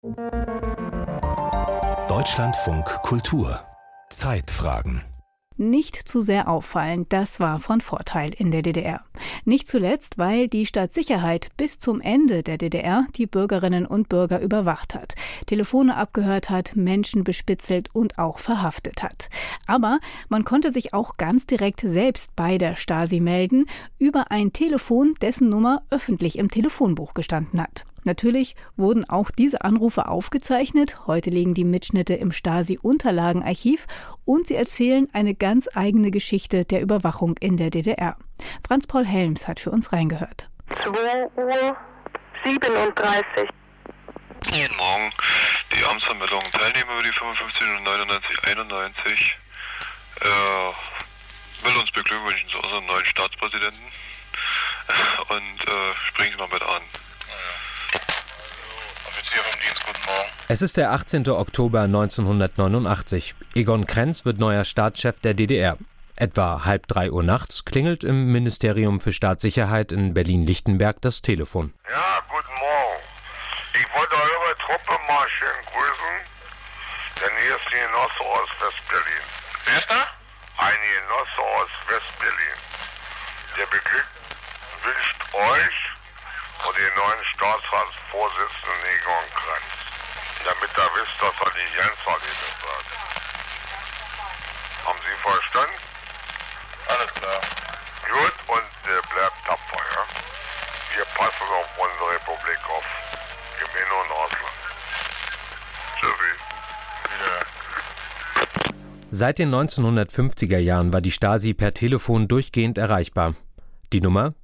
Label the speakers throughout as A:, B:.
A: Deutschlandfunk Kultur. Zeitfragen.
B: Nicht zu sehr auffallen, das war von Vorteil in der DDR. Nicht zuletzt, weil die Staatssicherheit bis zum Ende der DDR die Bürgerinnen und Bürger überwacht hat, Telefone abgehört hat, Menschen bespitzelt und auch verhaftet hat. Aber man konnte sich auch ganz direkt selbst bei der Stasi melden, über ein Telefon, dessen Nummer öffentlich im Telefonbuch gestanden hat. Natürlich wurden auch diese Anrufe aufgezeichnet. Heute liegen die Mitschnitte im Stasi-Unterlagenarchiv und sie erzählen eine ganz eigene Geschichte der Überwachung in der DDR. Franz-Paul Helms hat für uns reingehört.
C: 2:37 Uhr.
D: Jeden Morgen die Amtsvermittlung teilnehmen über die 55 und 9991. Will uns beglückwünschen zu unserem neuen Staatspräsidenten und springen Sie mal mit an. Guten Morgen.
E: Es ist der 18. Oktober 1989. Egon Krenz wird neuer Staatschef der DDR. Etwa 2:30 Uhr nachts klingelt im Ministerium für Staatssicherheit in Berlin-Lichtenberg das Telefon.
F: Ja, guten Morgen. Ich wollte eure Truppe mal schön grüßen, denn hier ist die Genosse aus West-Berlin.
D: Wer ist da?
F: Ein Genosse aus West-Berlin. Der beglückwünscht euch und den neuen Staatsratsvorsitzenden Egon Krenz. Damit ihr wisst, dass er die Jens-Verlegung wird. Haben Sie verstanden?
D: Alles klar.
F: Gut, und bleibt tapfer, ja? Wir passen auf unsere Republik auf. Im In- und Ausland. Tschüssi.
E: Seit den 1950er Jahren war die Stasi per Telefon durchgehend erreichbar. Die Nummer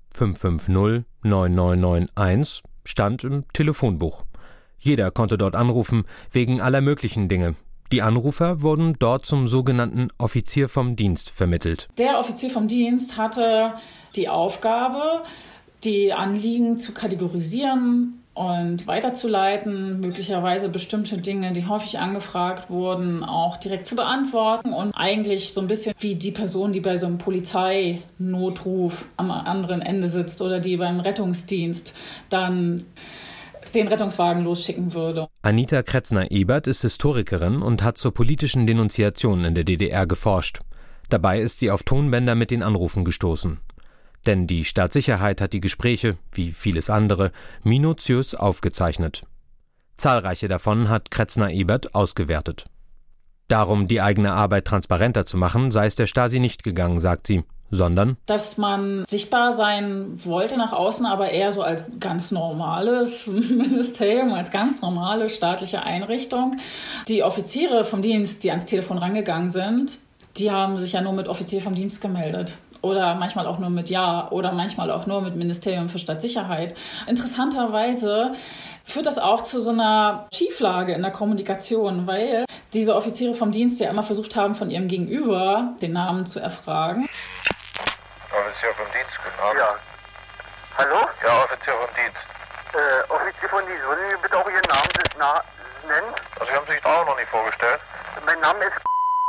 E: 550-9991 stand im Telefonbuch. Jeder konnte dort anrufen, wegen aller möglichen Dinge. Die Anrufer wurden dort zum sogenannten Offizier vom Dienst vermittelt.
G: Der Offizier vom Dienst hatte die Aufgabe, die Anliegen zu kategorisieren und weiterzuleiten, möglicherweise bestimmte Dinge, die häufig angefragt wurden, auch direkt zu beantworten und eigentlich so ein bisschen wie die Person, die bei so einem Polizeinotruf am anderen Ende sitzt oder die beim Rettungsdienst dann den Rettungswagen losschicken würde.
E: Anita Kretzner-Ebert ist Historikerin und hat zur politischen Denunziation in der DDR geforscht. Dabei ist sie auf Tonbänder mit den Anrufen gestoßen. Denn die Staatssicherheit hat die Gespräche, wie vieles andere, minutiös aufgezeichnet. Zahlreiche davon hat Kretzner-Ebert ausgewertet. Darum, die eigene Arbeit transparenter zu machen, sei es der Stasi nicht gegangen, sagt sie, sondern
G: dass man sichtbar sein wollte nach außen, aber eher so als ganz normales Ministerium, als ganz normale staatliche Einrichtung. Die Offiziere vom Dienst, die ans Telefon rangegangen sind, die haben sich ja nur mit Offizier vom Dienst gemeldet. Oder manchmal auch nur mit Ja oder manchmal auch nur mit Ministerium für Staatssicherheit. Interessanterweise führt das auch zu so einer Schieflage in der Kommunikation, weil diese Offiziere vom Dienst ja immer versucht haben, von ihrem Gegenüber den Namen zu erfragen.
F: Offizier vom Dienst, guten Abend.
C: Ja. Hallo?
F: Ja, Offizier vom Dienst.
C: Offizier von Dienst, wollen Sie bitte auch Ihren Namen nennen?
F: Also Sie haben sich auch noch nicht vorgestellt.
C: Mein Name ist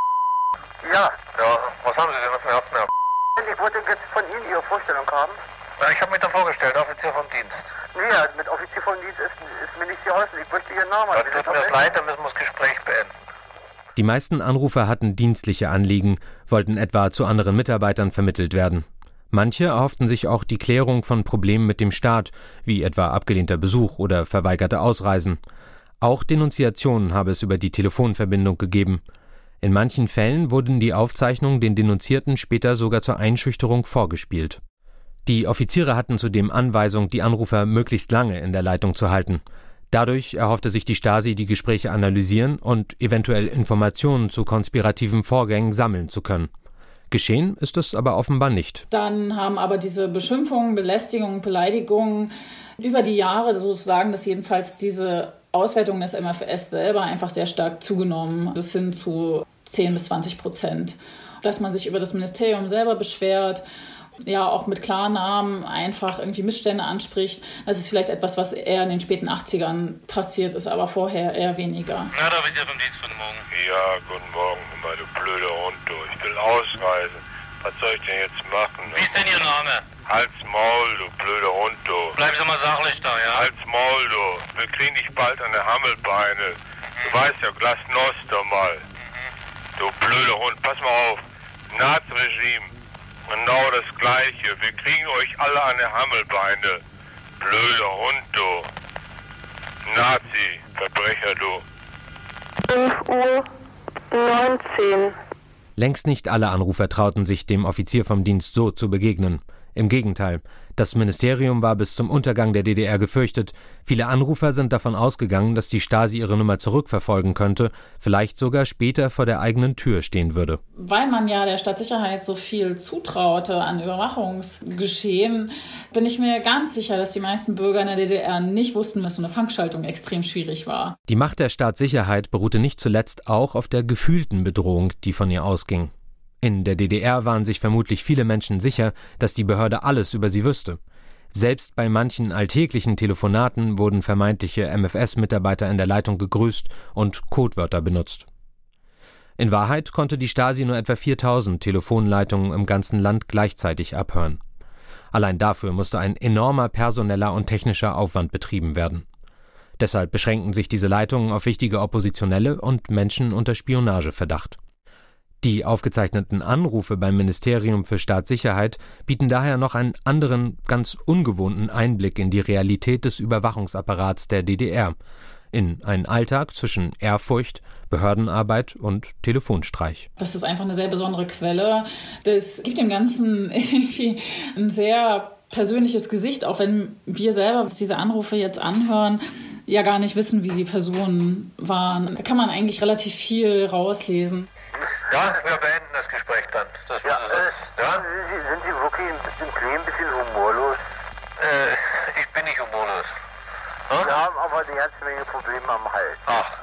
C: Ja.
F: Ja, was haben Sie denn für eine
C: Ich wollte jetzt von Ihnen Ihre Vorstellung haben.
F: Ja, ich habe mich da vorgestellt, Offizier vom Dienst.
C: Nee, mit Offizier von Dienst ist mir nicht geholfen. Ich möchte Ihren Namen.
F: Ja, tut mir das leid, dann müssen wir das Gespräch beenden.
E: die meisten Anrufer hatten dienstliche Anliegen, wollten etwa zu anderen Mitarbeitern vermittelt werden. Manche erhofften sich auch die Klärung von Problemen mit dem Staat, wie etwa abgelehnter Besuch oder verweigerte Ausreisen. Auch Denunziationen habe es über die Telefonverbindung gegeben. In manchen Fällen wurden die Aufzeichnungen den Denunzierten später sogar zur Einschüchterung vorgespielt. Die Offiziere hatten zudem Anweisung, die Anrufer möglichst lange in der Leitung zu halten. Dadurch erhoffte sich die Stasi, die Gespräche analysieren und eventuell Informationen zu konspirativen Vorgängen sammeln zu können. Geschehen ist es aber offenbar nicht.
G: Dann haben aber diese Beschimpfungen, Belästigungen, Beleidigungen über die Jahre, sozusagen, dass jedenfalls diese Auswertungen des MFS selber einfach sehr stark zugenommen, bis hin zu 10-20%. Dass man sich über das Ministerium selber beschwert, ja auch mit Klarnamen einfach irgendwie Missstände anspricht. Das ist vielleicht etwas, was eher in den späten 80ern passiert ist, aber vorher eher weniger.
D: Na, da bin ich vom Dienst, guten Morgen.
F: Ja, guten Morgen, meine blöde Hund. Ich will ausreisen. Was soll ich denn jetzt machen?
D: Wie ist denn Ihr Name?
F: Halt's Maul, du blöder Hund, du.
C: Bleiben Sie mal sachlich da, ja?
F: Halt's Maul, du. Wir kriegen dich bald an der Hammelbeine. Du weißt ja, Glasnost mal. Du blöder Hund, pass mal auf. Nazi-Regime, genau das Gleiche. Wir kriegen euch alle an der Hammelbeine. Blöder Hund, du. Nazi-Verbrecher, du.
H: 5:19 Uhr.
E: Längst nicht alle Anrufer trauten sich, dem Offizier vom Dienst so zu begegnen. Im Gegenteil, das Ministerium war bis zum Untergang der DDR gefürchtet. Viele Anrufer sind davon ausgegangen, dass die Stasi ihre Nummer zurückverfolgen könnte, vielleicht sogar später vor der eigenen Tür stehen würde.
G: Weil man ja der Staatssicherheit so viel zutraute an Überwachungsgeschehen, bin ich mir ganz sicher, dass die meisten Bürger in der DDR nicht wussten, dass so eine Fangschaltung extrem schwierig war.
E: Die Macht der Staatssicherheit beruhte nicht zuletzt auch auf der gefühlten Bedrohung, die von ihr ausging. In der DDR waren sich vermutlich viele Menschen sicher, dass die Behörde alles über sie wüsste. Selbst bei manchen alltäglichen Telefonaten wurden vermeintliche MfS-Mitarbeiter in der Leitung gegrüßt und Codewörter benutzt. In Wahrheit konnte die Stasi nur etwa 4000 Telefonleitungen im ganzen Land gleichzeitig abhören. Allein dafür musste ein enormer personeller und technischer Aufwand betrieben werden. Deshalb beschränkten sich diese Leitungen auf wichtige Oppositionelle und Menschen unter Spionageverdacht. Die aufgezeichneten Anrufe beim Ministerium für Staatssicherheit bieten daher noch einen anderen, ganz ungewohnten Einblick in die Realität des Überwachungsapparats der DDR, in einen Alltag zwischen Ehrfurcht, Behördenarbeit und Telefonstreich.
G: Das ist einfach eine sehr besondere Quelle. Das gibt dem Ganzen irgendwie ein sehr persönliches Gesicht, auch wenn wir selber, was diese Anrufe jetzt anhören, ja gar nicht wissen, wie die Personen waren. Da kann man eigentlich relativ viel rauslesen.
C: Ja, wir beenden das Gespräch dann. Das ja,
F: ja?
C: Sind Sie wirklich ein bisschen humorlos?
F: Ich bin nicht humorlos.
C: Wir haben aber eine ganze Menge Probleme am Hals.
F: Ach,